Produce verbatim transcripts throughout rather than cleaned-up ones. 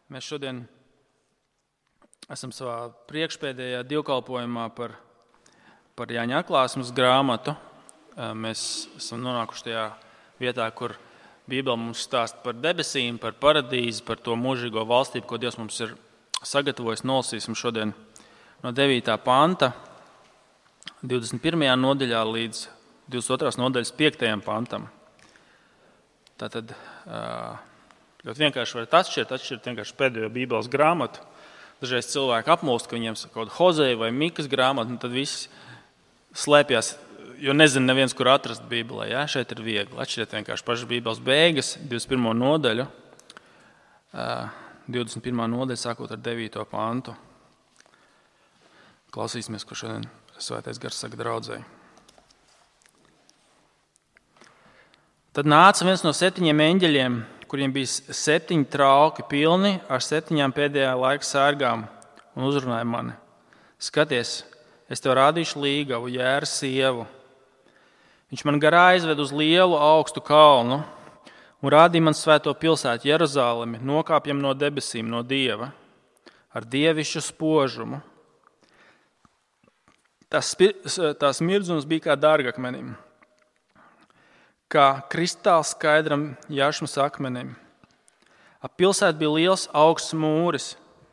Mēs šodien esam savā priekšpēdējā dievkalpojumā par, par Jāņa atklāsmes grāmatu. Mēs esam nonākuši tajā vietā, kur Bībele mums stāsta par debesīm, par paradīzi, par to mūžīgo valstību, ko Dievs mums ir sagatavojis. Nolasīsim šodien no devītā panta, divdesmit pirmajā nodaļā līdz divdesmit otrās nodaļas piektajam pantam. Tātad ļoti vienkārši varat atšķirt, atšķirt vienkārši pēdējo Bībeles grāmatu. Dažreiz cilvēki apmulst, ka viņiem kaut kāda Hozeja vai Mikas grāmata, un tad viss slēpjas, jo nezinu neviens, kur atrast Bībelē. Ja? Šeit ir viegli. Atšķirt vienkārši pašas Bībeles beigas, divdesmit pirmo nodaļu, divdesmit pirmā nodaļa, sākot ar devīto pantu. Klausīsimies, ko šodien Svētais Gars saka draudzei. Tad nāca viens no septiņiem eņģeļiem, kuriem bija septiņi trauki pilni ar septiņām pēdējā laika sērgām, un uzrunāja mani. Skaties, es tev rādīšu līgavu, jēra sievu. Viņš man garā aizved uz lielu augstu kalnu un rādīja man svēto pilsētu Jeruzalemi, nokāpjam no debesīm, no Dieva, ar dievišķu spožumu. Tās, tās mirdzums bija kā dārgakmenim, kā kristāls skaidram jašmas akmenim. Ap pilsētu bija liels augsts mūris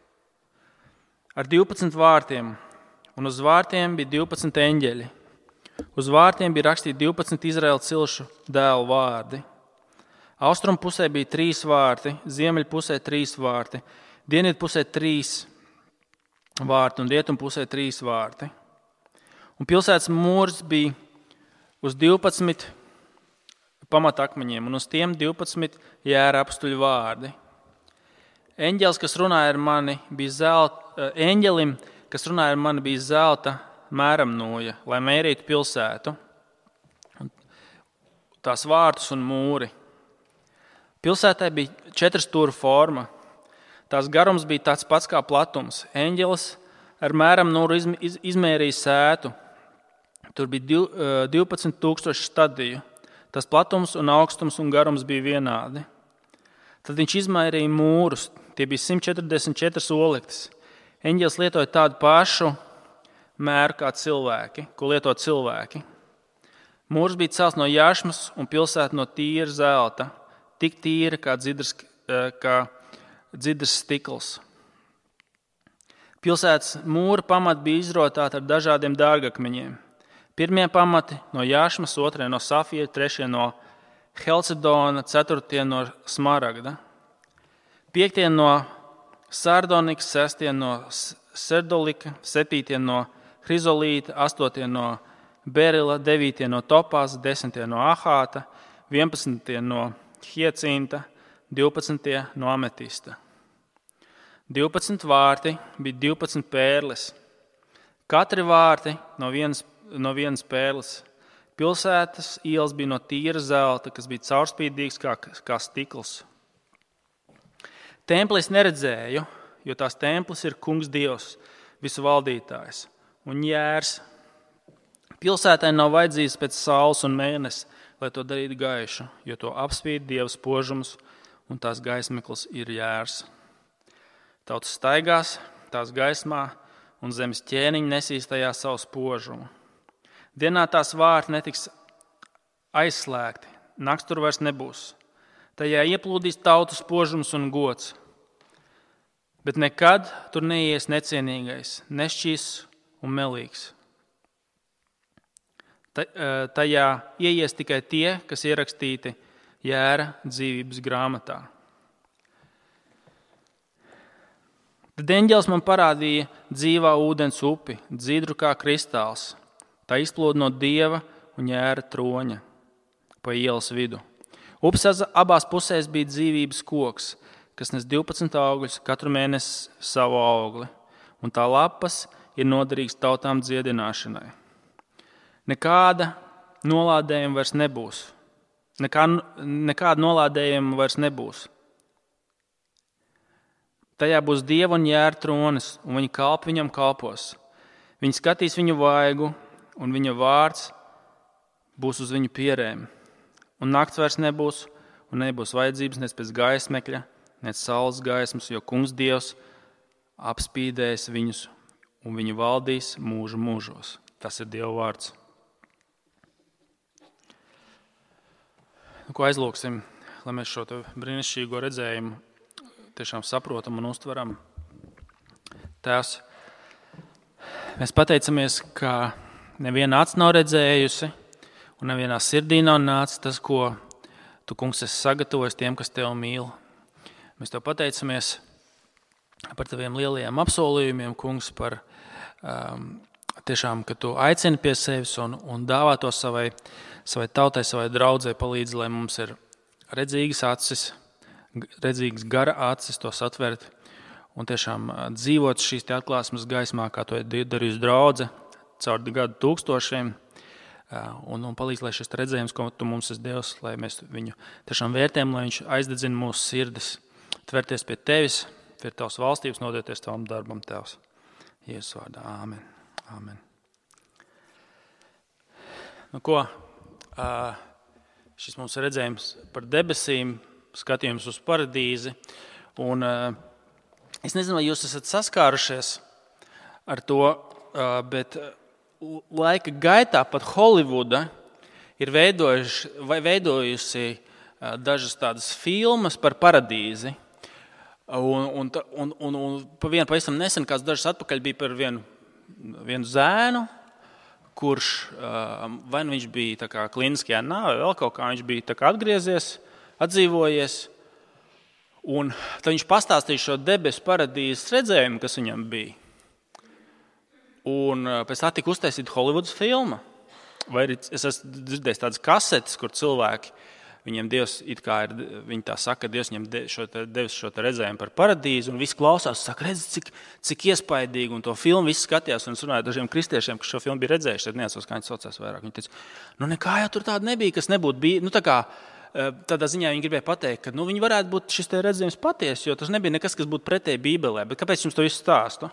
ar divpadsmit vārtiem, un uz vārtiem bija divpadsmit eņģeļi. Uz vārtiem bija rakstīti divpadsmit Izraēla cilšu dēlu vārdi. Austrumu pusē bija trīs vārti, ziemeļu pusē trīs vārti, dienvidu pusē trīs vārti un rietumu pusē trīs vārti. Un pilsētas mūris bija uz divpadsmit pamatakmeņiem, un uz tiem divpadsmit jēra apstuļu vārdi. Eņģelis, kas runāja ar mani, bija zelta, eņģelim, kas runāja ar mani, bija zelta mēramnoja, lai mērītu pilsētu, tās vārtus un mūri. Pilsētai bija četras stūra forma. Tās garums bija tāds pats kā platums. Eņģelis ar mēramnūru izmērīja sētu. Tur bija divpadsmit tūkstoši stadiju. Tas platums un augstums un garums bija vienādi. Tad viņš izmērīja mūrus. Tie bija simt četrdesmit četras olektas. Eņģelis lietoja tādu pašu mēru kā cilvēki, ko lieto cilvēki. Mūrs bija celts no jašmas un pilsēta no tīra zelta, tik tīra kā dzidrs, kā dzidrs stikls. Pilsētas mūra pamati bija izrotāti ar dažādiem dārgakmeņiem. Pirmie pamati no jašmas, otrie no safīra, trešie no helcedona, ceturtie no smaragda. Piektie no sardonikas, sestie no serdolika, septītie no hrizolīta, astotie no berila, devītie no topāza, desmitie no ahāta, vienpadsmitie no hiecinta, divpadsmitie no ametista. Divpadsmit vārti bija divpadsmit pērles. Katri vārti no vienas no vienas pērles. Pilsētas ielas bija no tīra zelta, kas bija caurspīdīgs kā, kā stikls. Templi es neredzēju, jo tās templis ir kungs Dievs, visu valdītājs un jērs. Pilsētai nav vajadzības pēc saules un mēnesi, lai to darītu gaišu, jo to apspīd Dieva spožums un tās gaismeklis ir jērs. Tautas staigās tās gaismā un zemes ķēniņi nesīs tajā savu spožumu. Dienā tās vārti netiks aizslēgti, nakts tur vairs nebūs. Tajā ieplūdīs tautu spožums un gods. Bet nekad tur neies necienīgais, nešķīs un melīgs. Tajā ieies tikai tie, kas ierakstīti jēra dzīvības grāmatā. Tad eņģelis man parādīja dzīvā ūdens upi, dzidru kā kristāls. Tā izplūda no Dieva un jēra troņa pa ielas vidu. Upes abās pusēs bija dzīvības koks, kas nes divpadsmit augļus, katru mēnesi savu augli, un tā lapas ir noderīgs tautām dziedināšanai. Nekāda nolādējuma vairs nebūs. Nekā, nekāda nolādējuma vairs nebūs. Tajā būs Dieva un jēra tronis, un viņa kalpi viņam kalpos. Viņi skatīs viņu vaigu, un viņa vārds būs uz viņu pierēm. Un nakts vairs nebūs, un nebūs vajadzības nec pēc gaismekļa, nec saules gaismas, jo kungs Dievs apspīdēs viņus, un viņi valdīs mūžu mūžos. Tas ir Dieva vārds. Ko aizlūksim, lai mēs šo brīnišķīgo redzējumu tiešām saprotam un uztveram. Tēvs, mēs pateicamies, ka neviena acs nav redzējusi un nevienā sirdī nav nācis tas, ko Tu, kungs, esi sagatavojis tiem, kas Tev mīl. Mēs Tev pateicamies par Taviem lielajiem apsolījumiem, kungs, par um, tiešām, ka Tu aicini pie sevis un, un dāvā to savai, savai tautai, savai draudzei, palīdzi, lai mums ir redzīgas acis, redzīgas gara acis, to satvert un tiešām dzīvot šīs te atklāsmes gaismā, kā to ir darījusi draudze caur gadu tūkstošiem. Un, un palīdz, lai šis redzējums, ko Tu mums esi devis, lai mēs viņu tiešām vērtējam, lai viņš aizdedzina mūsu sirdis, tverties pie Tevis, pie Tavas valstības, nodoties Tavam darbam, Tevs. Jēzus vārdā. Āmen. Āmen. Nu ko, šis mums ir redzējums par debesīm, skatījums uz paradīzi. Un es nezinu, vai jūs esat saskārušies ar to, bet laika gaitā pat Holivuda ir veidojuši, vai veidojusi dažas tādas filmas par paradīzi. Un, un, un, un, un pa vienu pavisam nesen, kāds dažas atpakaļ, bija par vienu, vienu zēnu, kurš vai nu viņš bija tā kā kliniskajā nāvē, vēl kaut kā viņš bija tā kā atgriezies, atdzīvojies. Un tad viņš pastāstīja šo debesu paradīzes redzējumu, kas viņam bija. Un pēc tā tika uztaisīta Holivudas filma. Vai arī es esmu dzirdējis tādas kasetes, kur cilvēki, viņiem Dievs, it kā ir, viņi tā saka, Dievs viņiem de, šo te, devis šo te redzējumu par paradīzi, un visi klausās, saka, redz, cik, cik iespaidīgi, un to filmu visi skatījās, un es runāju dažiem kristiešiem, kas šo filmu bija redzējuši, tad neatceros, kā viņi saucās vairāk. Viņi teica, nu nekā jau tur tāda nebija, kas nebūtu bija, nu tā kā, tādā ziņā viņi gribēja pateikt, ka nu, viņi varētu būt šis te redzējums patiesi, jo tas nebija nekas, kas būtu pretēji Bībelē, bet kāpēc jums to visu stāstu?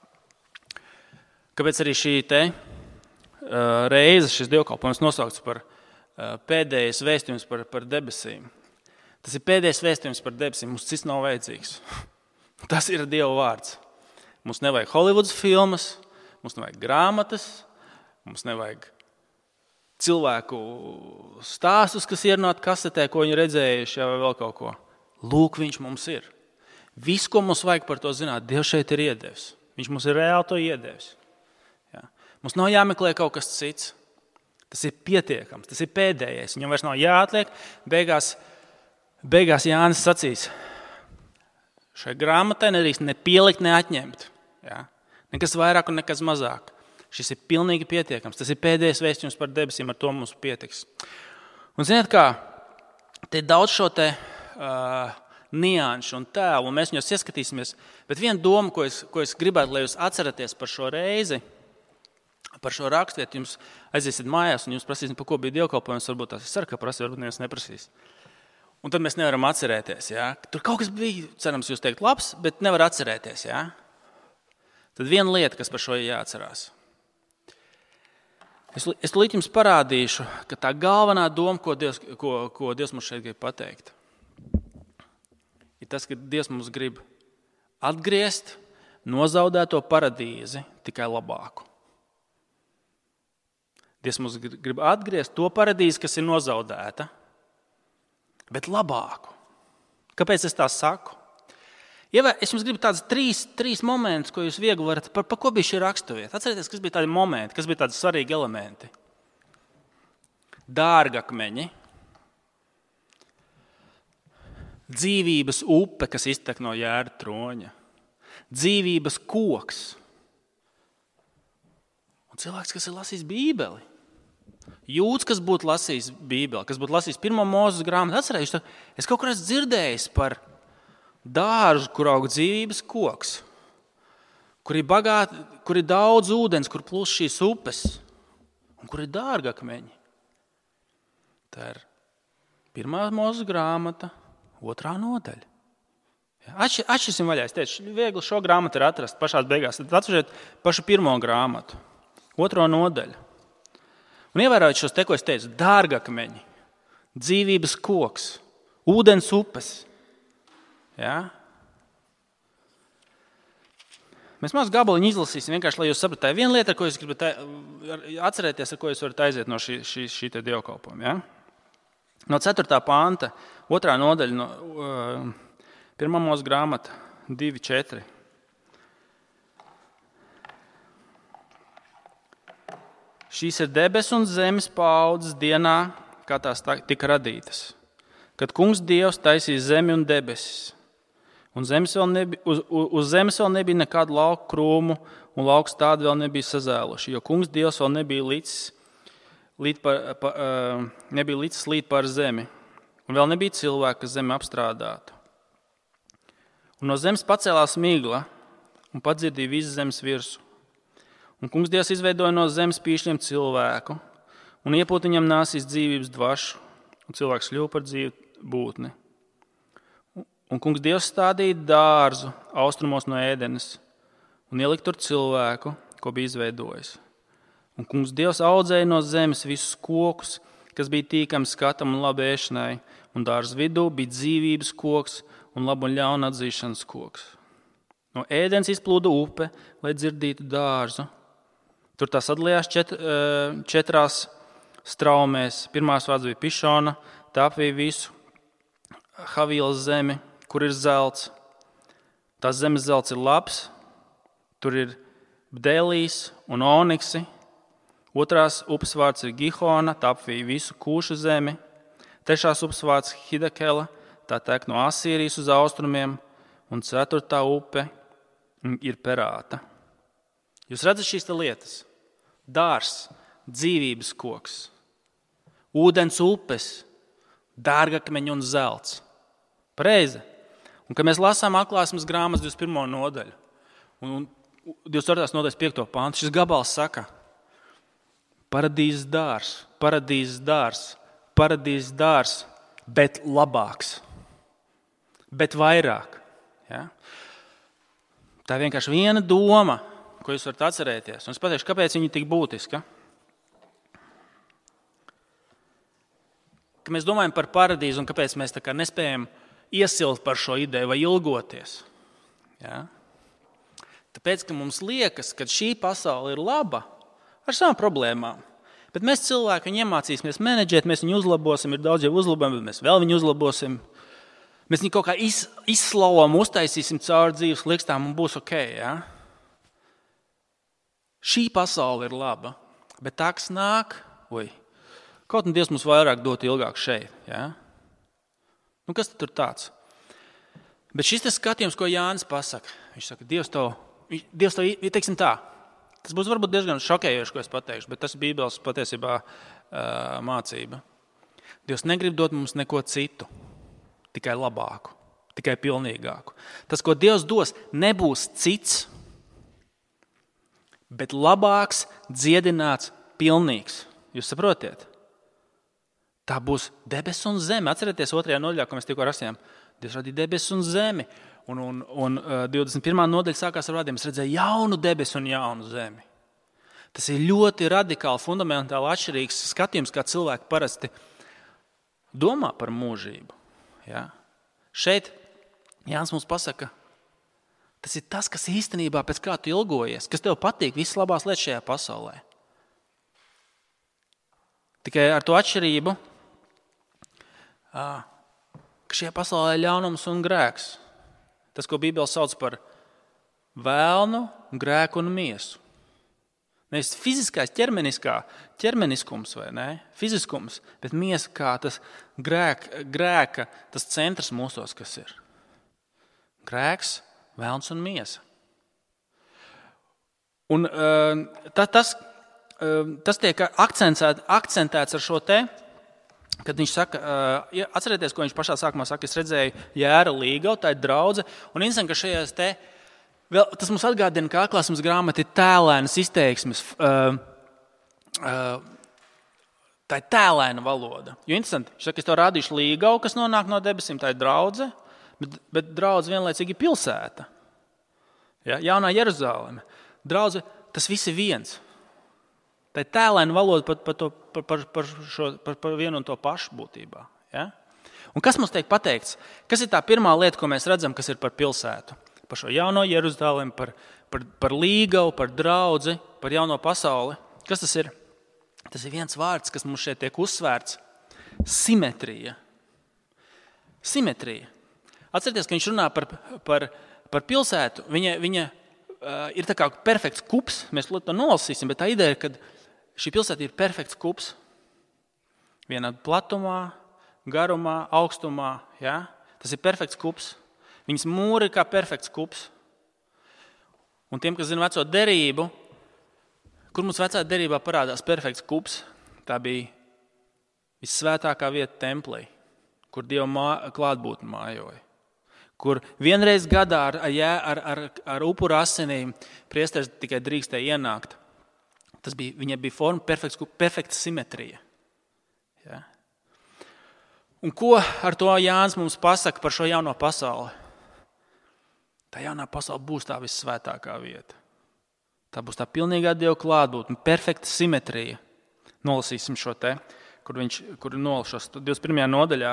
Kāpēc arī šī te uh, reize, šis dievkalpojums nosaukts par uh, pēdējais vēstījums par, par debesīm. Tas ir pēdējais vēstījums par debesīm, mums cits nav vajadzīgs. Tas ir Dieva vārds. Mums nevajag Holivudas filmas, mums nevajag grāmatas, mums nevajag cilvēku stāstus, kas ierunāt kasetē, ko viņi redzējuši, vai vēl kaut ko. Lūk, viņš mums ir. Viss, ko mums vajag par to zināt, Dievs šeit ir iedevis. Viņš mums ir reāli to iedevis. Mums nav jāmeklē kaut kas cits. Tas ir pietiekams, tas ir pēdējais. Viņam vairs nav jāatliek. Beigās, beigās Jānis sacīs, šai grāmatai nedrīkst ne pielikt, ne atņemt. Ja? Nekas vairāk un nekas mazāk. Šis ir pilnīgi pietiekams. Tas ir pēdējais vēstījums par debesīm, ar to mums pietiks. Un ziniet kā, te ir daudz šo te uh, nianšu un tēlu, un mēs viņos ieskatīsimies. Bet viena doma, ko es, ko es gribētu, lai jūs atceraties par šo reizi, par šo rakstvietu, jums aiziesiet mājās un jums prasīsim, par ko bija dievkalpojums, varbūt tās ir sarka prasīt, varbūt neviens neprasīs. Un tad mēs nevaram atcerēties, jā. Tur kaut kas bija, cerams, jūs teikt labs, bet nevar atcerēties, jā. Tad viena lieta, kas par šo ir jāatcerās. Es, es līdz jums parādīšu, ka tā galvenā doma, ko Dievs, ko, ko Dievs mums šeit grib pateikt, ir tas, ka Dievs mums grib atgriezt nozaudēto paradīzi tikai labāku. Dievs mums grib atgriezt to paradīzi, kas ir nozaudēta, bet labāku. Kāpēc es tā saku? Ja es jums gribu tādus trīs, trīs momentus, ko jūs viegli varat, par, par ko bija šī raksturvieta. Atcerieties, kas bija tādi momenti, kas bija tādi svarīgi elementi. Dārgakmeņi, dzīvības upe, kas iztek no Jēra troņa, dzīvības koks un cilvēks, kas ir lasījis Bībeli. Jūds, kas būtu lasījis Bībeli, kas būtu lasījis pirmo Mūzes grāmatu, atcerējuši, es kaut kur esmu dzirdējis par dārzu, kur aug dzīvības koks, kur ir bagāti, kur ir daudz ūdens, kur plūst šīs upes, un kur ir dārgakmeņi. Tā ir pirmā Mūzes grāmata, otrā nodaļa. Atšķirsim vaļā, es teicu, viegli šo grāmatu ir atrast pašās beigās. Tad atvežiet pašu pirmo grāmatu, otro nodaļu. Un ievērojot šos te, ko es teicu, dārgakmeņi, dzīvības koks, ūdens upes. Ja? Mēs maz gabaliņu izlasīsim, vienkārši, lai jūs saprastu. Tā ir viena lieta, ko jūs gribat atcerēties, ar ko jūs varat aiziet no šī, šī, šī te dievkalpojuma. Ja? No ceturtā panta, otrā nodaļa, no, uh, pirmā mūsu grāmata, divi četri. Šīs ir debesu un zemes paaudzes dienā, kā tās tika radītas. Kad kungs Dievs taisīja zemi un debesis. Un zemes vēl nebija, uz, uz zemes vēl nebija nekādu lauku krūmu, un lauks tādi vēl nebija sazēluši, jo kungs Dievs vēl nebija līdz, līdz par, pa, nebija līdz slīt par zemi, un vēl nebija cilvēka, kas zemi apstrādātu. Un no zemes pacēlās migla, un padzirdīja visu zemes virsu. Un kungs Dievs izveidoja no zemes pīšļiem cilvēku, un iepūt viņam nāsīs dzīvības dvašu, un cilvēks kļuva par dzīvu būtni. Un kungs Dievs stādīja dārzu austrumos no Ēdenes un ielika tur cilvēku, ko bija izveidojis. Un kungs Dievs audzēja no zemes visus kokus, kas bija tīkami skatam un labi ēšanai, un dārza vidū bija dzīvības koks un labu un ļaunu atzīšanas koks. No Ēdenes izplūda upe, lai dzirdītu dārzu. Tur tā sadalījās čet, četrās straumēs. Pirmās vārds bija Pišona, tā apvīja visu Havīlas zemi, kur ir zelts. Tās zemes zelts ir labs, tur ir bdelīs un oniksi. Otrās upes vārds ir Gihona, tā apvīja visu Kūšu zemi. Trešās upes vārds Hidakela, tā tek no Asīrijas uz austrumiem. Un ceturtā upe ir Perāta. Jūs redzat šīs lietas? Dārs, dzīvības koks, ūdens upes, dārgakmeņi un zelts. Pareizi. Un, kad mēs lasām atklāsmes grāmatas divdesmit pirmo nodaļu un divdesmit ceturtās nodaļas piekto pantu, šis gabals saka, paradīzes dārs, paradīzes dārs, paradīzes dārs, bet labāks, bet vairāk. Ja? Tā ir vienkārši viena doma, ko jūs varat atcerēties. Un es pateikšu, kāpēc viņa ir tik būtiska. Kad mēs domājam par paradīzi un kāpēc mēs tā kā nespējam iesilt par šo ideju vai ilgoties. Ja? Tāpēc, ka mums liekas, ka šī pasaule ir laba ar savām problēmām. Bet mēs cilvēki viņu iemācīsimies menedžēt, mēs viņu uzlabosim, ir daudz jau uzlabojumi, bet mēs vēl viņu uzlabosim. Mēs viņu kaut kā iz, izslalom, uztaisīsim cauri dzīves likstām un būs ok. Ja? Šī pasaule ir laba, bet tā, kas nāk, oj, kaut un Dievs mums vairāk dot ilgāk šeit. Ja? Nu, kas tad tur tāds? Bet šis tas skatījums, ko Jānis pasaka, viņš saka, Dievs to, Dievs to, teiksim tā, tas būs varbūt diezgan šokējoši, ko es pateikšu, bet tas ir Bībeles patiesībā uh, mācība. Dievs negrib dot mums neko citu, tikai labāku, tikai pilnīgāku. Tas, ko Dievs dos, nebūs cits, bet labāks, dziedināts, pilnīgs. Jūs saprotiet? Tā būs debesis un zeme. Atcerieties otrajā nodaļā, ko mēs tikko rakstījām. Dievs radīja debesis un zemi. Un, un, un divdesmit pirmā nodaļa sākās ar vārdiem. Es redzēju jaunu debesu un jaunu zemi. Tas ir ļoti radikāli, fundamentāli atšķirīgs skatījums, kā cilvēki parasti domā par mūžību. Ja? Šeit Jānis mums pasaka, tas ir tas, kas īstenībā pēc kā tu ilgojies, kas tev patīk, visas labās lietas šajā pasaulē. Tikai ar to atšķirību, ka šajā pasaulē ir ļaunums un grēks. Tas, ko Bībele sauc par vēlnu, grēku un miesu. Nevis fiziskais, ķermeniskā, ķermeniskums vai ne, fiziskums, bet miesa kā tas grēka, grēka, tas centrs mūsos, kas ir. Grēks, vēlns un miesa. Un tā, tas, tas tiek akcentēts ar šo te, kad viņš saka, atcerieties, ko viņš pašā sākumā saka, es redzēju Jēra Līgavu, tā ir draudze, un interesanti, ka šajās te, vēl, tas mums atgādina, ka atklāsmes grāmata ir tēlēnas izteiksmes, tā ir tēlēna valoda. Jo interesanti, viņš saka, es to rādīšu Līgavu, kas nonāk no debesīm, tā ir draudze, bet, bet draudze vienlaicīgi pilsēta. Ja, Jaunā Jeruzaleme. Draudze, tas viss ir viens. Tā ir tēlēna valoda par, par, to, par, par, šo, par, par vienu un to pašu būtībā. Ja? Un kas mums tiek pateikts? Kas ir tā pirmā lieta, ko mēs redzam, kas ir par pilsētu? Par šo jauno Jeruzalemi, par, par, par līgavu, par draudzi, par jauno pasauli. Kas tas ir? Tas ir viens vārds, kas mums šeit tiek uzsvērts. Simetrija. Simetrija. Atcerieties, ka viņš runā par, par, par pilsētu. Viņa, viņa uh, ir tā kā perfekts kups. Mēs to nolasīsim, bet tā ideja ir, ka šī pilsēta ir perfekts kups. Vienā platumā, garumā, augstumā. Ja? Tas ir perfekts kups. Viņas mūri ir kā perfekts kups. Un tiem, kas zina veco derību, kur mums vecā derībā parādās perfekts kups, tā bija vissvētākā vieta templī, kur Dieva mā, klātbūtne mājoja. Kur vienreiz gadā ar, ar, ar, ar upura asinīm priesteris tikai drīkstēja ienākt. Tas bija, viņai bija forma, perfekts, perfekta simetrija. Ja? Un ko ar to Jānis mums pasaka par šo jauno pasauli? Tā jaunā pasaule būs tā vissvētākā vieta. Tā būs tā pilnīgā Dieva klātbūtne, perfekta simetrija. Nolasīsim šo te, kur viņš kur nolašos divdesmit pirmajā nodaļā.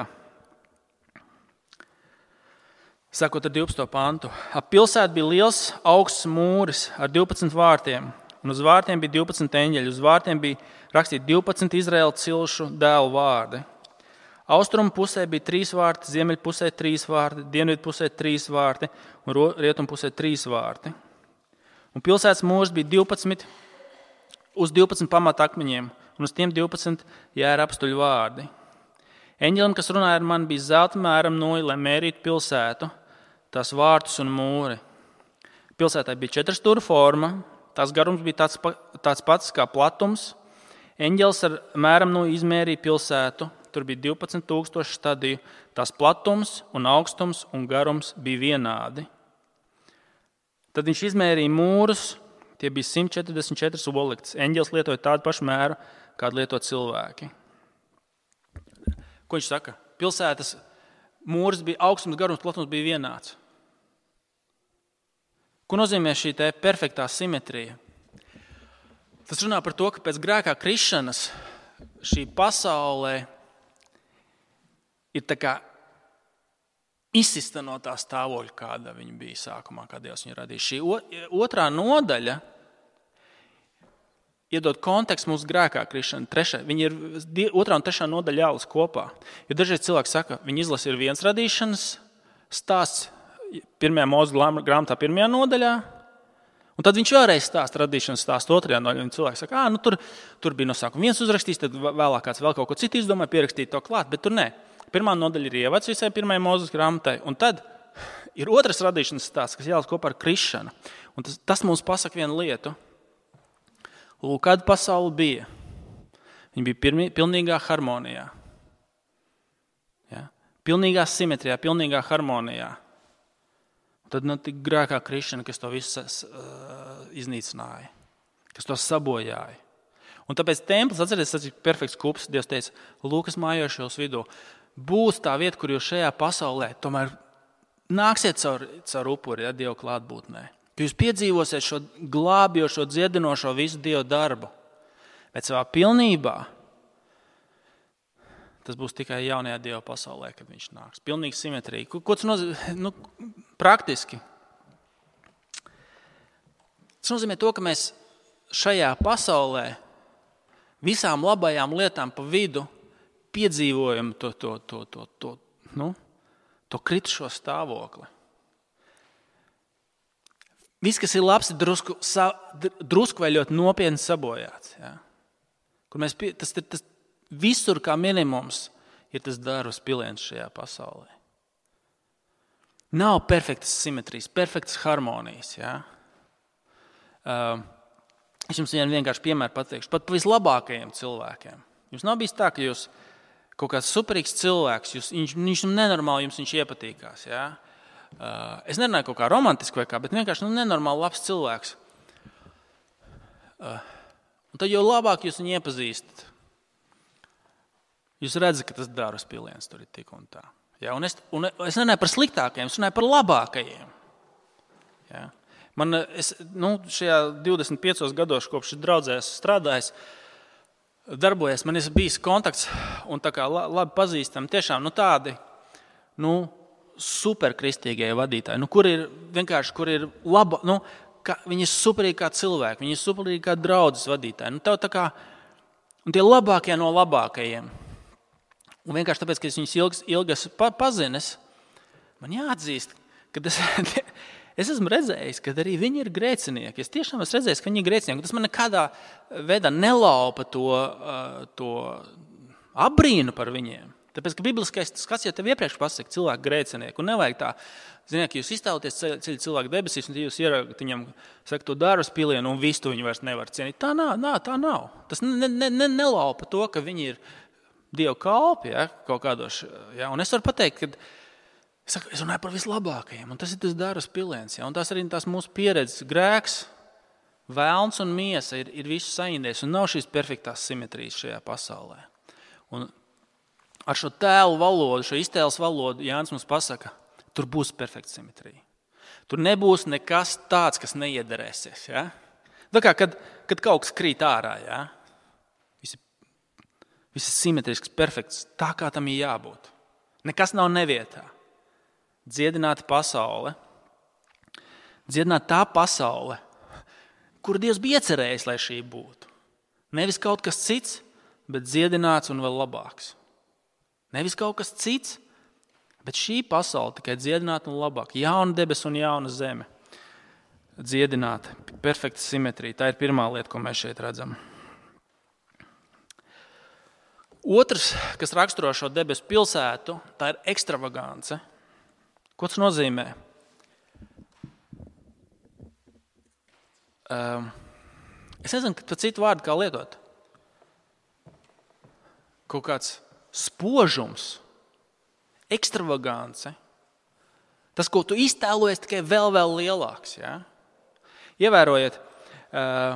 Sākot ar divpadsmito pantu. Ap pilsētu bija liels augsts mūris ar divpadsmit vārtiem, un uz vārtiem bija divpadsmit eņģeļi. Uz vārtiem bija rakstīti divpadsmit Izraēla cilšu dēlu vārdi. Austrumu pusē bija trīs vārti, ziemeļu pusē trīs vārti, dienvidu pusē trīs vārti un rietumu pusē trīs vārti. Un pilsētas mūrs bija divpadsmit, uz divpadsmit pamatakmeņiem, un uz tiem divpadsmit jēra apstuļu vārdi. Eņģelim, kas runāja ar mani, bija zelta mēram noja, lai mērītu pilsētu, tās vārtus un mūri. Pilsētai bija četras stūra forma, tās garums bija tāds, tāds pats kā platums. Eņģelis ar mēram noja izmērīja pilsētu. Tur bija divpadsmit tūkstoši stadiju, tās platums un augstums un garums bija vienādi. Tad viņš izmērīja mūrus, tie bija simt četrdesmit četras oliktas. Eņģelis lietoja tādu pašu mēru, kādu lieto cilvēki. Ko viņš saka? Pilsētas mūrs bija augstums, garums, platums bija vienāds. Ko nozīmē šī te perfektā simetrija? Tas runā par to, ka pēc grēkā krišanas šī pasaulē ir tā kā izsista no tā stāvoļa, kāda viņa bija sākumā, kā Dievs viņu radīja. Šī otrā nodaļa iedod kontekstu mūsu grēkā krišana. Trešā, viņa ir otrā un trešā nodaļa jālas kopā. Jo dažreiz cilvēki saka, viņi izlasa ir viens radīšanas stāsts pirmajā Mūzu grāmatā pirmajā nodaļā, un tad viņš vēlreiz stāsta radīšanas stāstu otrajā nodaļā. Un cilvēki saka, ā, nu tur, tur bija no sākuma viens uzrakstījis, tad vēlāk kāds vēl kaut ko citu izdomāja, pierakstīt to klāt, bet tur nē. Pirmā nodaļa ir ievads visai pirmajai Mūzes grāmatai, un tad ir otrs radīšanas stāsts, kas jālas kopā ar krišanu. Un tas, tas mums pasaka vienu lietu. Lūk, kāda pasaule bija. Viņa bija pirmi, pilnīgā harmonijā. Ja? Pilnīgā simetrijā, pilnīgā harmonijā. Un tad notika grēkā krišana, kas to visu uh, iznīcināja, kas to sabojāja. Un tāpēc templis, atcerieties, tas ir perfekts kups. Dievs teica, lūk, es mājošu jūs vidū. Būs tā vieta, kur jūs šajā pasaulē tomēr nāksiet caur, caur upuri, ja, Dieva klātbūtnē. Ka jūs piedzīvosiet šo glābjošo, dziedinošo visu Dieva darbu. Bet savā pilnībā tas būs tikai jaunajā Dieva pasaulē, kad viņš nāks. Pilnīgi simetrija. Ko, ko tas nozīmē? Nu, praktiski. Tas nozīmē to, ka mēs šajā pasaulē visām labajām lietām pa vidu piedzīvojam to, to, to, to, to, nu, to kritušo stāvokli. Viss, kas ir labs, ir drusku, sa, drusku vai ļoti nopietni sabojāts. Ja? Kur mēs, tas, tas visur kā minimums ir tas darbs piliens šajā pasaulē. Nav perfektas simetrijas, perfektas harmonijas. Ja? Uh, es jums vienu vienkārši piemēru pateikšu. Pat pa vislabākajiem cilvēkiem. Jums nav bijis tā, ka jūs kaut kāds superīgs cilvēks, jūs, viņš, viņš nenormāli jums viņš iepatīkās. Ja? Uh, es nerunāju kaut kā romantiski vai kā, bet vienkārši nu, nenormāli labs cilvēks. Uh, un tad jau labāk jūs viņu iepazīstat. Jūs redzat, ka tas darbs piliens tur ir tik un tā. Ja? Un es, un es nerunāju par sliktākajiem, es runāju par labākajiem. Ja? Man, es, nu, šajā divdesmit piecos gados, kopš draudzē esmu strādājis, darbojies, man ir bijis kontakts un tā kā labi pazīstami tiešām nu, tādi nu, superkristīgie vadītāji, nu, kur ir vienkārši, kur ir laba, nu, ka, viņi ir superīgi kā cilvēki, viņi ir superīgi kā draudzes vadītāji. Nu, tev tā kā, un tie labākie no labākajiem. Un vienkārši tāpēc, ka es viņus ilgas, ilgas pazinis, man jāatzīst, ka es, es esmu redzējis, ka arī viņi ir grēcinieki. Es tiešām esmu redzējis, ka viņi ir grēcinieki. Tas man nekādā veidā nelaupa to, to abrīnu par viņiem. Tāpēc, ka bibliskais skats jau tev iepriekš pasaka cilvēku grēcinieki. Un nevajag tā, ziniet, ka jūs iztēloties ceļu cilvēku debesīs, un jūs ieraugat viņam, saka, to dāru uz pilienu, un visu viņu vairs nevar cienīt. Tā nav, nā, tā nav. Tas ne, ne, ne, nelaupa to, ka viņi ir Dievu kalpi, ja, kaut kādos. Ja. Un es varu pateikt, ka es, saku, es runāju par vislabākajiem, un tas ir tas dāru uz piliens. Ja. Un tas arī tās mūsu pieredzes grēks, vēlns un miesa ir, ir visu saindēs, un nav šīs perfektās simetrijas šajā pasaulē. Un ar šo tēlu valodu, šo iztēles valodu Jānis mums pasaka, tur būs perfekta simetrija. Tur nebūs nekas tāds, kas neiederēsies. Ja? Tā kā, kad, kad kaut kas krīt ārā, ja? Viss, viss ir simetrisks, perfekts, tā kā tam ir jābūt. Nekas nav nevietā. Dziedināta pasaule, dziedināt tā pasaule, kur Dievs bija iecerējis, lai šī būtu. Nevis kaut kas cits, bet dziedināts un vēl labāks. Nevis kaut kas cits, bet šī pasaule tikai dziedināta un labāk. Jauna debes un jauna zeme. Dziedināta, perfekta simetrija. Tā ir pirmā lieta, ko mēs šeit redzam. Otrs, kas raksturo šo debesu pilsētu, tā ir ekstravagance. Ko tas nozīmē? Um, es nezinu, ka citu vārdu kā lietot. Kaut kāds spožums, ekstravagance. Tas, ko tu iztēlojies, tikai vēl, vēl lielāks. Ja? Ievērojiet, uh,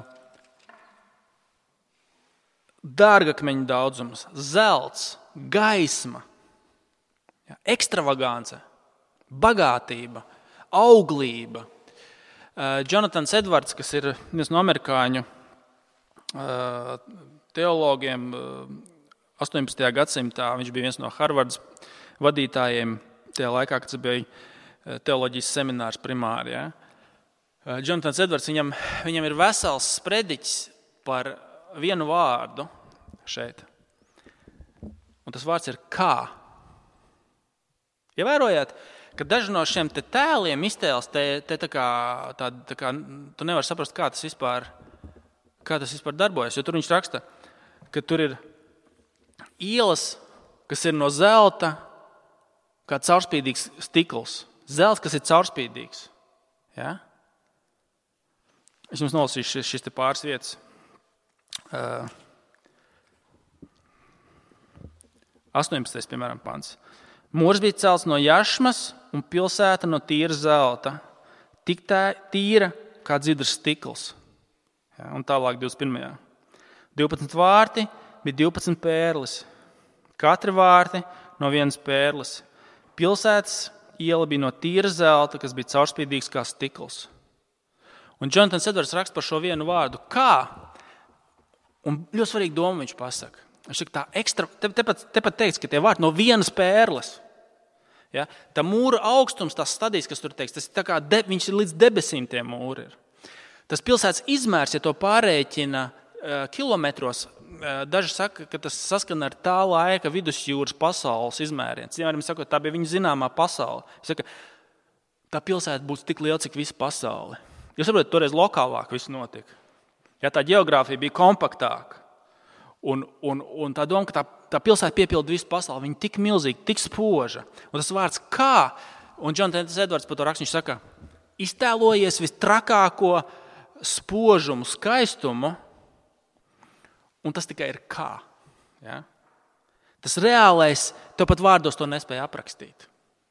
dārgakmeņu daudzums, zelts, gaisma, ja? Ekstravagance, bagātība, auglība. Uh, Jonatans Edvards, kas ir viens no amerikāņu uh, teologiem, uh, astoņpadsmitajā gadsimtā, viņš bija viens no Harvardas vadītājiem tajā laikā, kad bija teoloģijas seminārs primāri. Ja? Jonatans Edvards, viņam, viņam ir vesels sprediķis par vienu vārdu šeit. Un tas vārds ir kā. Ievērojiet, ka daži no šiem te tēliem iztēles, te, te tā kā, tā, tā kā, tu nevari saprast, kā tas vispār, kā tas vispār darbojas, jo tur viņš raksta, ka tur ir ielas, kas ir no zelta, kā caurspīdīgs stikls. Zelts, kas ir caurspīdīgs. Ja? Es jums nolasīšu šis, šis te pāris vietas. Uh, astoņpadsmitais piemēram, pants. Mūrs bija celts no jašmas un pilsēta no tīra zelta. Tik tā tīra, kā dzidrs stikls. Ja? Un tālāk divdesmit pirmajā. divpadsmit vārti bija divpadsmit pērles. Katra vārti no vienas pērles. Pilsētas iela bija no tīra zelta, kas bija caurspīdīgs kā stikls. Un Jonatans Edvards raksta par šo vienu vārdu. Kā? Un ļoti svarīgi doma viņš pasaka. Viņš saka, tā ekstra, te, tepat, tepat teiks, ka tie vārti no vienas pērles. Ja? Tā mūra augstums, tās stadijas, kas tur teiks, tas ir tā kā de, viņš ir līdz debesīm tie mūri ir. Tas pilsētas izmērs, ja to pārēķina uh, kilometros, daži saka, ka tas saskana ar tā laika vidusjūras pasaules izmēriem. Cienām sakot, tā bija viņa zināmā pasaule. Saka, tā pilsēta būtu tik liela, cik visa pasaule. Jūs saprotat, toreiz lokālāk viss notika. Ja, tā ģeogrāfija bija kompaktāka. Un, un, un tā doma, ka tā, tā pilsēta piepilda visu pasauli, viņa tik milzīga, tik spoža. Un tas vārds kā, un Jonatans Edvards par to raksta, viņš saka, iztēlojies vistrakāko spožumu, skaistumu, un tas tikai ir kā. Ja? Tas reālais, tev pat vārdos to nespēja aprakstīt.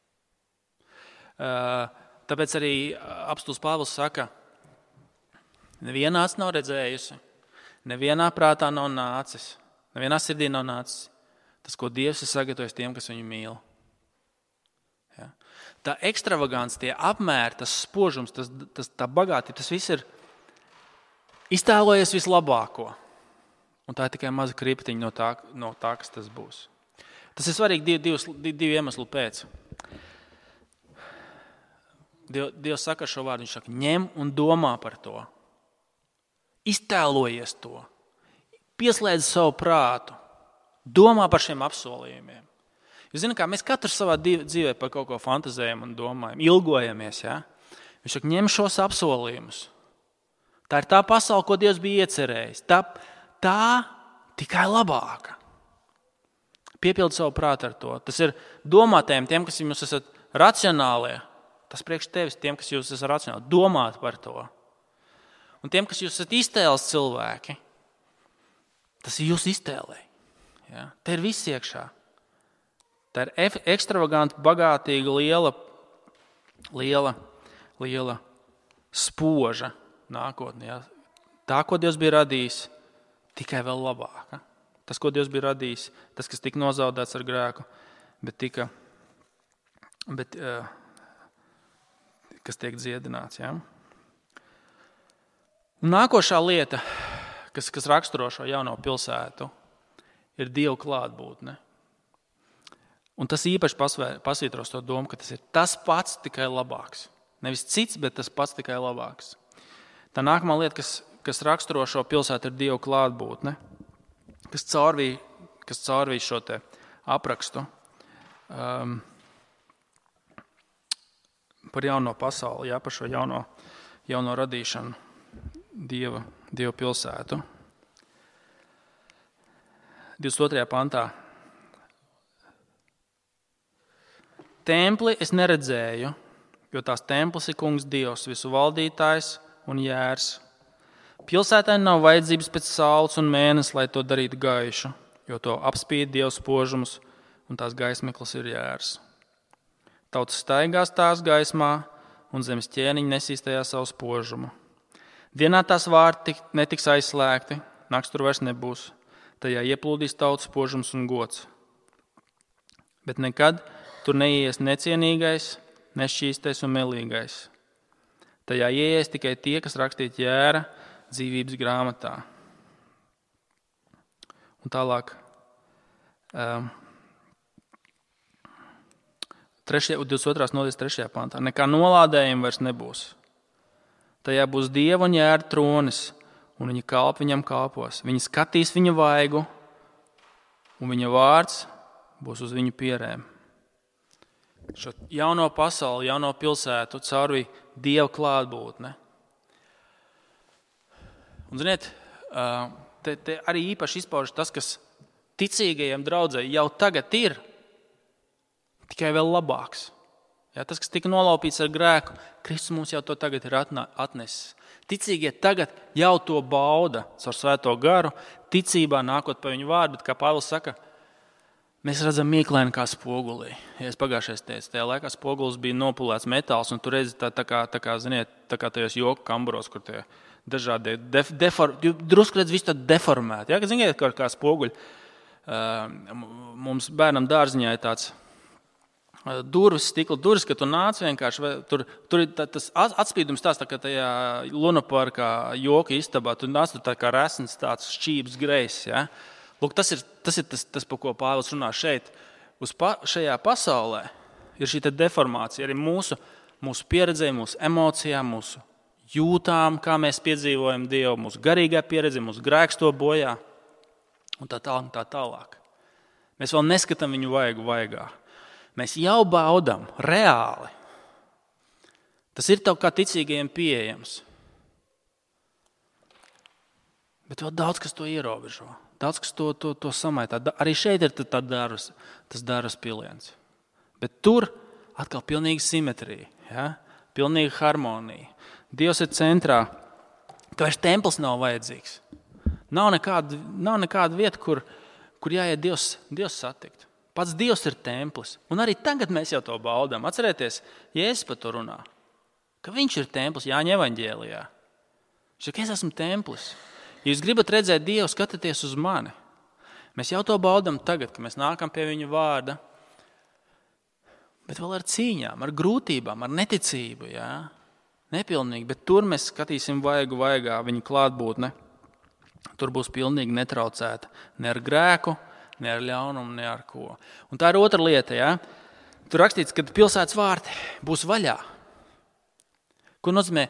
Tāpēc arī apostūls Pāvils saka, nevienā acis nav redzējusi, nevienā prātā nav nācis, nevienā sirdī nav nācis tas, ko Dievs ir sagatavojis tiem, kas viņu mīl. Ja? Tā ekstravagants, tie apmēri, tas spožums, tas, tas, tā bagātība, tas viss ir iztēlojies vislabāko. Un tā ir tikai maza kriptiņa no tā, no tā, kas tas būs. Tas ir svarīgi divu, divus, divu iemeslu pēc. Dievs, Dievs saka šo vārdu, viņš saka, ņem un domā par to. Iztēlojies to. Pieslēdz savu prātu. Domā par šiem apsolījumiem. Jūs zināt, kā mēs katrs savā dzīvē par kaut ko fantazējam un domājam, ilgojamies. Ja? Viņš saka, ņem šos apsolījumus. Tā ir tā pasaule, ko Dievs bija iecerējis. Tā, tā tikai labāka. Piepildi savu prātu ar to. Tas ir domātējiem, tiem, kas jūs esat racionālie. Tas priekš tevis, tiem, kas jūs esat racionāli. Domāt par to. Un tiem, kas jūs esat iztēles cilvēki, tas ir jūsu iztēlē. Ja? Te ir viss iekšā. Tā ir ekstravaganta, bagātīga, liela, liela, liela spoža nākotnē. Ja? Tā, ko Dievs bija radījis, tikai vēl labāka. Tas, ko Dievs bija radījis, tas, kas tika nozaudēts ar grēku, bet tika, bet, uh, kas tiek dziedināts. Ja? Un nākošā lieta, kas, kas raksturo šo jauno pilsētu, ir Dieva klātbūtne. Un tas īpaši pasvītros to domu, ka tas ir tas pats tikai labāks. Nevis cits, bet tas pats tikai labāks. Tā nākamā lieta, kas, kas raksturo šo pilsētu, ir Dieva klātbūtne, kas caurvīja, kas caurvīja šo te aprakstu um, par jauno pasauli, jā, par šo jauno, jauno radīšanu, Dieva, Dieva pilsētu. divdesmit otrajā pantā. Templi es neredzēju, jo tās templis ir kungs Dievs, visu valdītājs un jērs. Pilsētai nav vajadzības pēc saules un mēnesi, lai to darītu gaišu, jo to apspīd Dievs spožums un tās gaismeklis ir jērs. Tautas staigās tās gaismā un zemes ķēniņi nesīs tajā savu spožumu. Dienā tās vārti netiks aizslēgti, nakts tur vairs nebūs. Tajā ieplūdīs tautas spožums un gods. Bet nekad tur neies necienīgais, nešķīstais un melīgais. Tajā ieies tikai tie, kas rakstīti jēra dzīvības grāmatā. Un tālāk, um, divdesmit otrās nodaļas trešajā pantā. Nekā nolādējuma vairs nebūs. Tajā būs Dieva un jēra tronis, un viņa kalpi viņam kalpos. Viņi skatīs viņa vaigu, un viņa vārds būs uz viņu pierēm. Šo jauno pasauli, jauno pilsētu caurvīja Dieva klātbūtne. Un, ziniet, te, te arī īpaši izpaužas tas, kas ticīgajiem draudzē jau tagad ir, tikai vēl labāks. Ja, tas, kas tika nolaupīts ar grēku, Kristus mums jau to tagad ir atnesis. Ticīgie tagad jau to bauda caur svēto garu, ticībā nākot pa viņu vārdu, bet kā Pāvils saka, mēs redzam mīklaini kā spogulī. Ja es pagājušais teicu, tajā laikā spogulis bija nopulēts metāls, un tu redzi tā, tā, kā, tā kā, ziniet, tā kā tajos joku kambaros, kur tie dažādi def, defor, drusku redz visu tādu deformētu. Ja, ziniet, kā, kā spoguļi. Mums bērnam dārziņā ir tāds durvis, stikla durvis, ka tu nāc vienkārši, tur, tur ir tas atspīdums tās, tā kā tajā lunaparkā joka istabā, tu nāc tur tā kā resns tāds šķības grejs, ja. Lūk, tas ir tas, ir tas, tas par ko Pāvils runā šeit. Uz pa, šajā pasaulē ir šī deformācija, arī mūsu, mūsu pieredzē, mūsu emocijām, mūsu jūtām, kā mēs piedzīvojam Dievu, mūsu garīgā pieredze, mūsu grēks to bojā, un tā tālāk, tā tālāk. Mēs vēl neskatām viņu vaigu vaigā. Mēs jau baudam reāli. Tas ir tev kā ticīgajiem pieejams. Bet vēl daudz, kas to ierobežo. Daudz, kas to, to, to samaitā. Arī šeit ir tā darbs, tas darbs piliens. Bet tur atkal pilnīga simetrija, ja? Pilnīga harmonija. Dievs ir centrā. Ka vairs templis nav vajadzīgs. Nav nekāda, nav nekāda vieta, kur, kur jāiet Dievs, Dievs satikt. Pats Dievs ir templis. Un arī tagad mēs jau to baudām. Atcerieties, Jēzus par to runā. Ka viņš ir templis Jāņa evaņģēlijā. Viņš saka, es esmu templis. Ja jūs gribat redzēt Dievu, skatieties uz mani. Mēs jau to baudām tagad, ka mēs nākam pie viņa vārda. Bet vēl ar cīņām, ar grūtībām, ar neticību. Jā? Nepilnīgi, bet tur mēs skatīsim vaigu vaigā viņa klātbūtne. Tur būs pilnīgi netraucēta ne ar grēku, ne ar ļaunumu, ne ar ko. Un tā ir otra lieta. Ja? Tur rakstīts, ka pilsētas vārti būs vaļā. Ko nozīmē?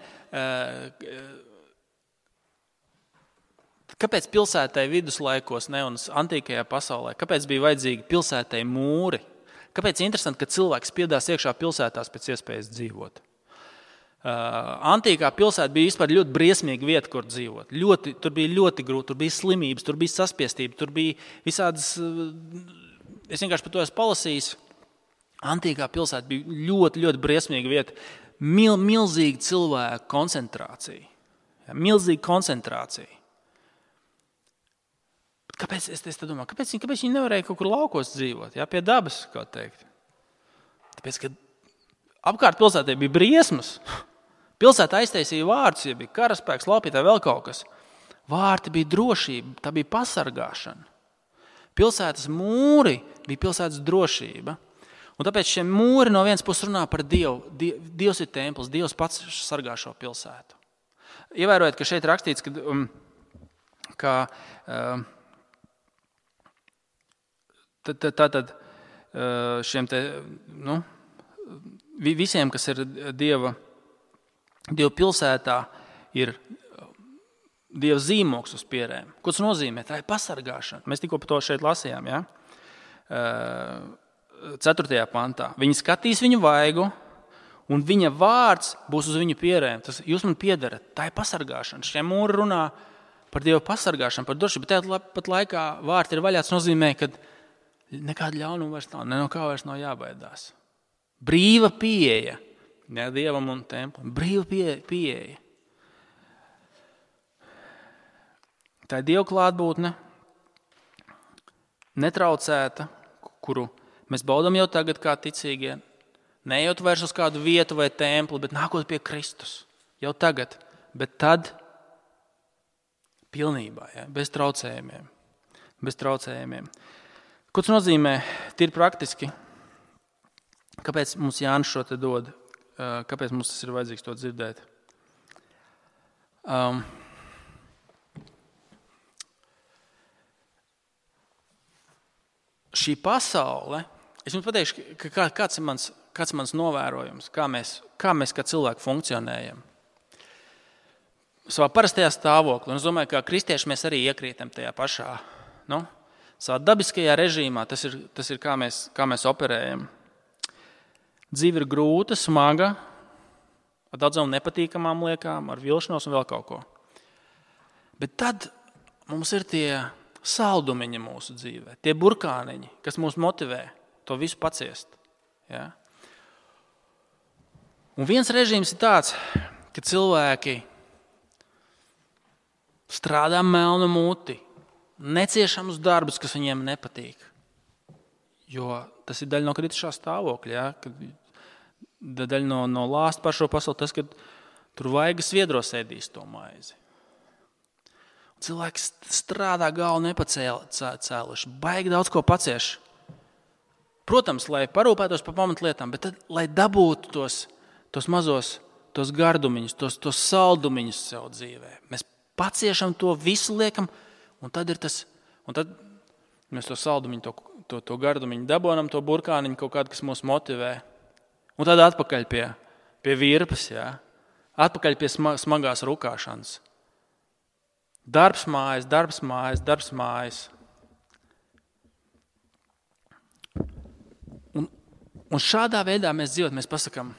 Kāpēc pilsētai viduslaikos ne un antīkajā pasaulē? Kāpēc bija vajadzīgi pilsētai mūri? Kāpēc interesanti, ka cilvēks piedās iekšā pilsētās pēc iespējas dzīvot? Uh, antīkā pilsēta bija vispār ļoti briesmīga vieta, kur dzīvot. Ļoti, tur bija ļoti grūti, tur bija slimības, tur bija saspiestība, tur bija visādas, uh, es vienkārši par to esmu palasījis. Antīkā pilsēta bija ļoti, ļoti briesmīga vieta, Mil, milzīga cilvēku koncentrācija. Ja, milzīga koncentrācija. Kāpēc, es, es domāju, kāpēc, viņi, kāpēc viņi nevarēja kaut kur laukos dzīvot, ja, pie dabas, kā teikt? Tāpēc, ka apkārt pilsētē bija briesmas. Pilsētā aiztaisīja vārtus, ja bija karaspēks, laupītāji, vēl kaut kas. Vārti bija drošība, tā bija pasargāšana. Pilsētas mūri bija pilsētas drošība. Un tāpēc šie mūri no vienas puses runā par Dievu. Dievs ir templis, Dievs pats sargā šo pilsētu. Ievērojiet, ka šeit rakstīts, ka, um, ka um, tātad šiem te, nu, visiem, kas ir Dieva, Dieva pilsētā, ir Dieva zīmoks uz pierēm. Ko tas nozīmē? Tā ir pasargāšana. Mēs tikko par to šeit lasījām, ja? ceturtajā pantā. Viņi skatīs viņu vaigu, un viņa vārds būs uz viņu pierēm. Tas jūs man piederat. Tā ir pasargāšana. Šie mūri runā par Dieva pasargāšanu, par drošību, bet tajā pat laikā vārti ir vaļā. Tas nozīmē, ka nekāda ļaunuma vairs nav, ne no kā vairs nav jābaidās. Brīva pieeja, ja, Dievam un templim. Brīva pieeja. pieeja. Tā ir Dieva klātbūtne, netraucēta, kuru mēs baudam jau tagad kā ticīgie, neejot vairs uz kādu vietu vai templi, bet nākot pie Kristus. Jau tagad, bet tad pilnībā, ja, bez traucējumiem. Bez traucējumiem. Ko tas nozīmē? Tīri praktiski. Kāpēc mums Jānis šo te dod? Kāpēc mums tas ir vajadzīgs to dzirdēt? Um, šī pasaule, es jums pateikšu, ka kāds ir mans, kāds ir mans novērojums, kā mēs, kā mēs kā cilvēki funkcionējam. Savā parastajā stāvoklī, un es domāju, ka kristieši mēs arī iekrītam tajā pašā, nu, savā dabiskajā režīmā, tas ir, tas ir kā, mēs, kā mēs operējam. Dzīve ir grūta, smaga, ar daudzām nepatīkamām liekām, ar vilšanos un vēl kaut ko. Bet tad mums ir tie saldumiņi mūsu dzīvē, tie burkāniņi, kas mūs motivē to visu paciest. Ja? Un viens režīms ir tāds, ka cilvēki strādā melnu muti, neciešamus darbus, kas viņiem nepatīk. Jo tas ir daļa no kritušā stāvokļa, ja? Kad daļa no, no lāsta par šo pasauli, tas, ka tur vaigas sviedros ēdīs to maizi. Cilvēks strādā galvu nepacēluši, baigi daudz ko pacieš. Protams, lai parūpētos par pamatlietām, bet tad, lai dabūtu tos, tos mazos, tos gardumiņus, tos, tos saldumiņus sev dzīvē. Mēs paciešam to, visu liekam, un tad ir tas, un tad mēs to saldumiņu, to, to, to gardumiņu dabonam, to burkāniņu kaut kādu, kas mūs motivē. Un tad atpakaļ pie, pie virpas, jā. Atpakaļ pie smagās rukāšanas. Darbs mājas, darbs mājas, darbs mājas. Un, un šādā veidā mēs dzīvot, mēs pasakām,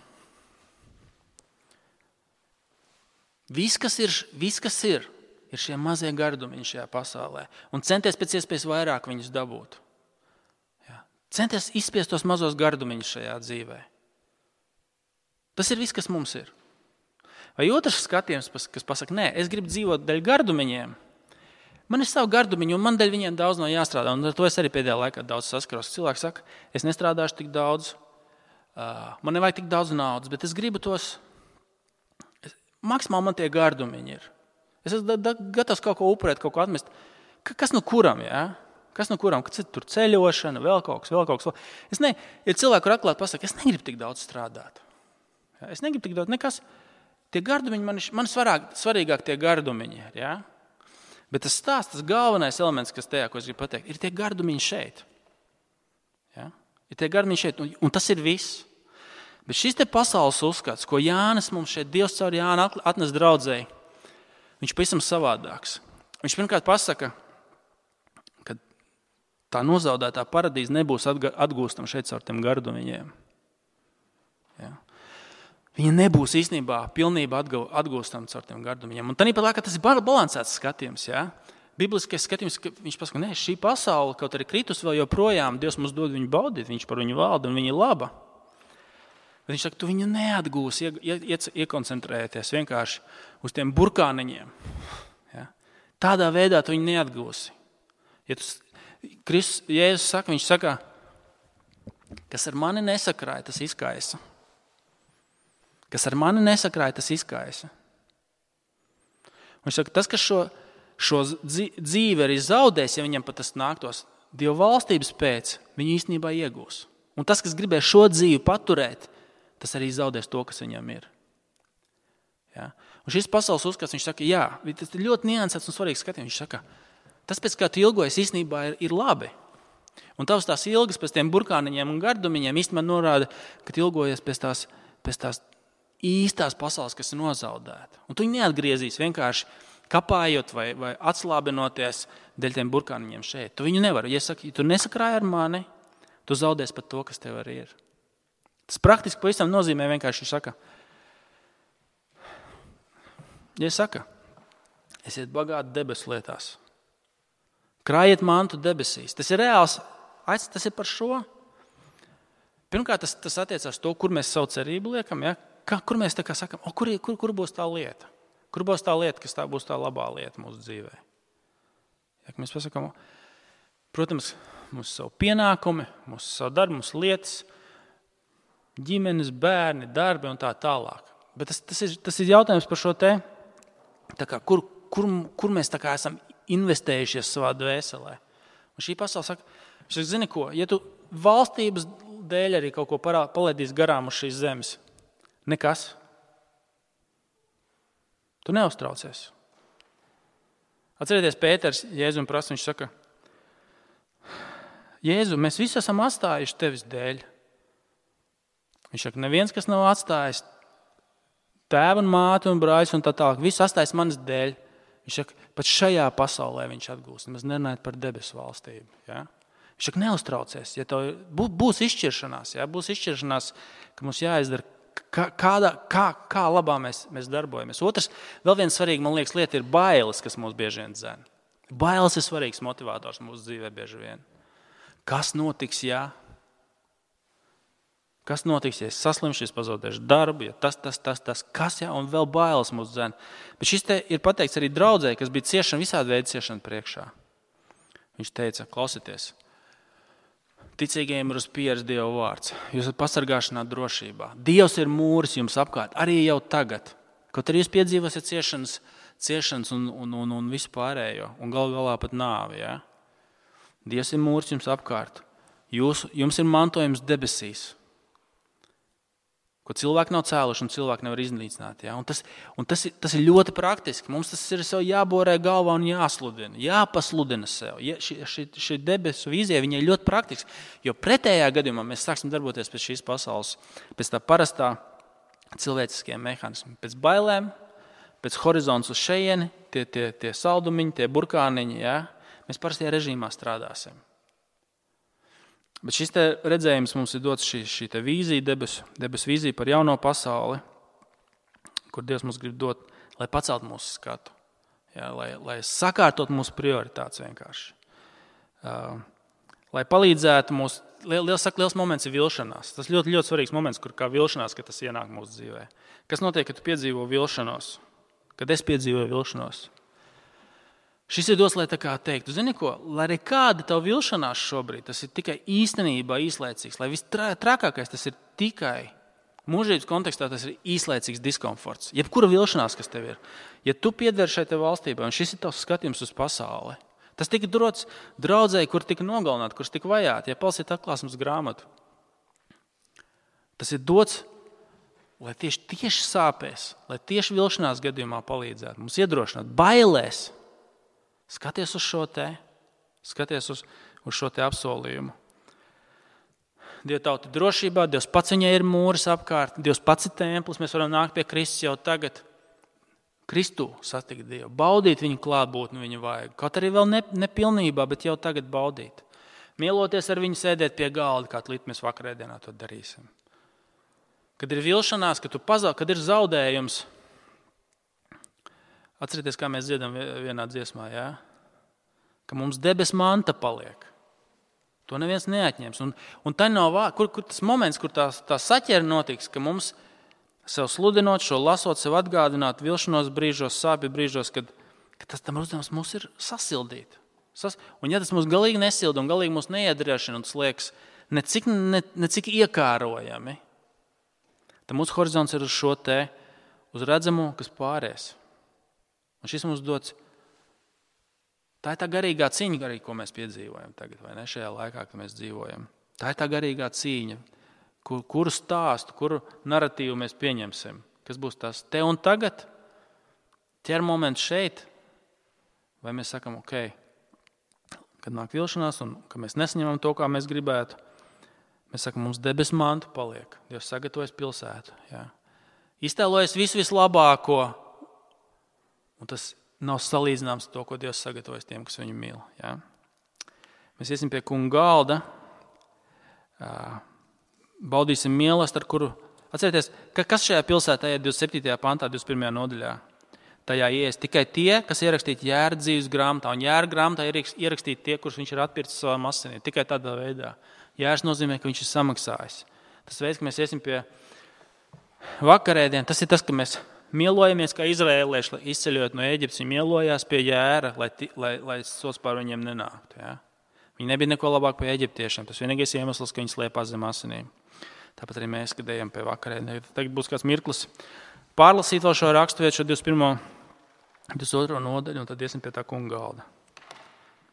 viss, kas ir, viss, kas ir, ir šie mazie gardumiņi šajā pasaulē. Un centies pēc iespējas vairāk viņus dabūt. Jā. Centies izspiest tos mazos gardumiņus šajā dzīvē. Tas ir viss, kas mums ir. Vai otrs skatījums, kas pasaka, nē, es gribu dzīvot daļ gardumiņiem. Man ir savu gardumiņu, un man daļ viņiem daudz nav jāstrādā. Un ar to es arī pēdējā laikā daudz saskaros. Cilvēki saka, es nestrādāšu tik daudz, man nevajag tik daudz naudas, bet es gribu tos, maksimāli man tie gardumiņi ir. Es esmu gatavs kaut ko upurēt, kaut ko atmest. Kas no kuram, jā? Kas no kuram? Kas ir tur ceļošana, vēl kaut kas, vēl kaut kas. Es ne, ir cilvēki, kur atklāt pasaka, es negribu tik daudz strādāt. Jā, es negribu tik daudz, nekas. Tie gardumiņi, man, man svarāk, svarīgāk tie gardumiņi ir, ja? Bet tas stāsts, tas galvenais elements, kas tajā, ko es gribu pateikt, ir tie gardumiņi šeit. Ja? Ir tie gardumiņi šeit, un, un tas ir viss. Bet šis te pasaules uzskats, ko Jānis mums šeit, Dievs caur Jānu atnes draudzēji, viņš pavisam savādāks. Viņš pirmkārt pasaka, ka tā nozaudētā paradīze nebūs atgūstama šeit caur tiem gardumiņiem. Ja? Viņa nebūs īstenībā pilnībā atgūstama caur tiem gardumiņiem. Un tāpat laikā tas ir balansēts skatījums. Ja? Bibliskais skatījums, ka viņš pasaka, ne, šī pasaule, kaut arī kritus vēl joprojām, Dievs mums dod viņu baudīt, viņš par viņu valda un viņa ir laba. Bet viņš saka, tu viņu neatgūsi, ie, ie, iekoncentrēties vienkārši uz tiem burkāniņiem. Ja? Tādā veidā tu viņu neatgūsi. Ja tu, Kristus, Jēzus saka, viņš saka, kas ar mani nesakrāja, tas izkaisa. Kas ar mani nesakrāja, tas izkaisa. Viņš saka, tas, kas šo, šo dzīvi arī zaudēs, ja viņam pat tas nāktos, Dieva valstības pēc, viņi īstenībā iegūs. Un tas, kas gribēs šo dzīvi paturēt, tas arī zaudēs to, kas viņam ir. Ja? Un šis pasaules uzskats, viņš saka, jā, tas ir ļoti niansēts un svarīgs skatījums. Viņš saka, tas, pēc kā tu ilgojies, īstenībā ir, ir labi. Un tavs tās ilgas pēc tiem burkāniņiem un gardumiņiem īstenībā norāda, ka tu ilgojies pēc tās, pēc tās īstās pasaules, kas ir nozaudēta. Un tu viņu neatgriezīs vienkārši kapājot vai, vai atslābinoties dēļ tiem burkāniņiem šeit. Tu viņu nevari. Ja saki, tu nesakrāji ar mani, tu zaudēsi pat to, kas tev arī ir. Tas praktiski pavisam nozīmē vienkārši, viņš saka, ja saka, esiet bagāti debesu lietās, krājiet mantu debesīs. Tas ir reāls, tas ir par šo. Pirmkārt, tas, tas attiecās to, kur mēs savu cerību liekam, ja? Kā, kur mēs tā kā sakam, o, kur, kur, kur būs tā lieta? Kur būs tā lieta, kas tā būs tā labā lieta mūsu dzīvē? Ja, mēs pasakām, protams, mūsu savu pienākumi, mūsu savu darbu, mūsu lietas, ģimenes, bērni, darbi un tā tālāk. Bet tas, tas, ir, tas ir jautājums par šo te, tā kā, kur, kur, kur mēs tā kā esam investējušies savā dvēselē. Un šī pasaule saka, viņš saka, zini ko, ja tu valstības dēļ arī kaut ko palaidīs garām uz šīs zemes, nekas, tu neuztraucies. Atcerieties, Pēters Jēzum prasa, viņš saka, Jēzu, mēs visi esam atstājuši tevis dēļ. Viņš saka, neviens, kas nav atstājis tēvu un māti un brāļus un tā tālāk, viss atstājis manas dēļ. Viņš saka, pat šajā pasaulē viņš atgūst. Mēs nerunājam par debesu valstību. Ja? Viņš saka, neuztraucies. Ja tev būs izšķiršanās, ja? Būs izšķiršanās, ka mums jāizdara, kā, kādā, kā, kā labā mēs, mēs darbojamies. Otrs, vēl viens svarīgi, man liekas, lieta ir bailes, kas mūs bieži vien dzēn. Bailes ir svarīgs motivators mūsu dzīvē bieži vien. Kas notiks, ja? Kas notiks, ja es saslimšu, es pazaudēšu darbu, ja tas, tas, tas, tas, kas, ja, un vēl bailes mūs dzēn. Bet šis te ir pateikts arī draudzē, kas bija ciešana, visādi veidi ciešana priekšā. Viņš teica, klausieties, ticīgajiem ir uz pieres Dieva vārds. Jūs esat pasargāšanā drošībā. Dievs ir mūris jums apkārt, arī jau tagad. Kaut arī jūs piedzīvosiet ciešanas, ciešanas un, un, un, un visu pārējo, un gal galā pat nāvi. Ja? Dievs ir mūris jums apkārt. Jūs, jums ir mantojums debesīs, ko cilvēki nav cēluši un cilvēki nevar iznīcināt. Ja? Un tas, un tas, ir, tas ir ļoti praktiski. Mums tas ir sev jāborē galvā un jāsludina, jāpasludina sev. Ja, šī, šī, šī debesu vīzija, viņa ir ļoti praktiski, jo pretējā gadījumā mēs sāksim darboties pēc šīs pasaules, pēc tā parastā cilvēciskiem mehānismiem, pēc bailēm, pēc horizonts uz šejieni, tie, tie, tie saldumiņi, tie burkāniņi, ja? Mēs parastajā režīmā strādāsim. Bet šis te redzējums mums ir dots šī, šī te vīzija, debesu, debesu vīzija par jauno pasauli, kur Dievs mums grib dot, lai pacelt mūsu skatu, ja, lai, lai sakārtot mūsu prioritātes vienkārši. Uh, lai palīdzētu mūs, liels, saka, liels moments ir vilšanās. Tas ļoti, ļoti svarīgs moments, kur kā vilšanās, ka tas ienāk mūsu dzīvē. Kas notiek, kad tu piedzīvo vilšanos? Kad es piedzīvoju vilšanos? Šis ir dos, lai tā kā teiktu, zini ko, lai arī kāda tavu vilšanās šobrīd, tas ir tikai īstenībā īslaicīgs, lai viss trakākais tas ir tikai mūžības kontekstā, tas ir īslaicīgs diskomforts. Jebkura vilšanās, kas tev ir, ja tu piedari šai te valstībai, un šis ir tavs skatījums uz pasauli, tas tika dots draudzēji, kur tika nogalināti, kurš tika vajāti, ja palasiet atklāsmes grāmatu. Tas ir dots, lai tieši, tieši sāpēs, lai tieši vilšanās gadījumā palīdzētu, mums iedrošināt, bailēs, Skaties uz šo te, skaties uz, uz šo te apsolījumu. Dieva tauta drošībā, Dievs pats viņai ir mūris apkārt, Dievs pats ir templis, mēs varam nākt pie Kristus jau tagad. Kristu satikt Dievu, baudīt viņu klātbūtni, viņu vajag. Kaut arī vēl ne, nepilnībā, bet jau tagad baudīt. Mieloties ar viņu sēdēt pie galda, kā līdz mēs vakarēdienā to darīsim. Kad ir vilšanās, kad, tu pazau, kad ir zaudējums, atcerieties, kā mēs dziedam vienā dziesmā, jā? Ka mums debes manta paliek. To neviens neatņems. Un, un tā nav vārds, kur, kur tas moments, kur tā, tā saķera notiks, ka mums sev sludinot, šo lasot, sev atgādināt vilšanos brīžos, sāpju brīžos, kad, kad tas tam uzdevums mums ir sasildīt. Sas, un ja tas mūs galīgi nesilda un galīgi mūs neiedriešina, un tas liekas necik, ne, necik iekārojami, tad mūsu horizonts ir uz šo te, uz redzamo, kas pārēs. Un šis mums dots. Tā ir tā garīgā cīņa, garīgi, ko mēs piedzīvojam tagad, vai ne, šajā laikā, kad mēs dzīvojam. Tā ir tā garīgā cīņa, kur, kuru stāstu, kuru naratīvu mēs pieņemsim. Kas būs tas te un tagad, ķer moments šeit, vai mēs sakam, ok, kad nāk vilšanās un ka mēs nesaņemam to, kā mēs gribētu, mēs sakam, mums debes mantu paliek. Dievs sagatavojas pilsētu. Jā. Iztēlojas visu vislabāko, un tas nav salīdzināms to, ko Dievs sagatavojas tiem, kas viņu mīl. Ja? Mēs iesim pie kunga galda, baudīsim mīlestību, ar kuru... Atcerieties, ka kas šajā pilsētā ir divdesmit septītajā pantā, divdesmit pirmajā nodaļā? Tajā ies tikai tie, kas ierakstīti Jēra dzīves grāmatā, un Jēra grāmatā ir ierakstīti tie, kurus viņš ir atpircis savām asinīm. Tikai tādā veidā. Jērs nozīmē, ka viņš ir samaksājis. Tas veids, ka mēs iesim pie vakarēdien, tas ir tas, ka mēs mielojamies kā izrēlieši, izceļot no Ēģiptes, viņi mielojās pie Jēra, lai, lai, lai sots pār viņiem nenāktu. Ja? Viņi nebija neko labāk pie eģiptiešiem. Tas vienīgais iemesls, ka viņi slēpās zem asinīm. Tāpat arī mēs, kad ejam pie vakarēdien. Tagad būs kāds mirklis pārlasīt vēl šo rakstu vietu, šo divdesmit pirmo, divdesmit otro nodaļu, un tad iesim pie tā kunga galda.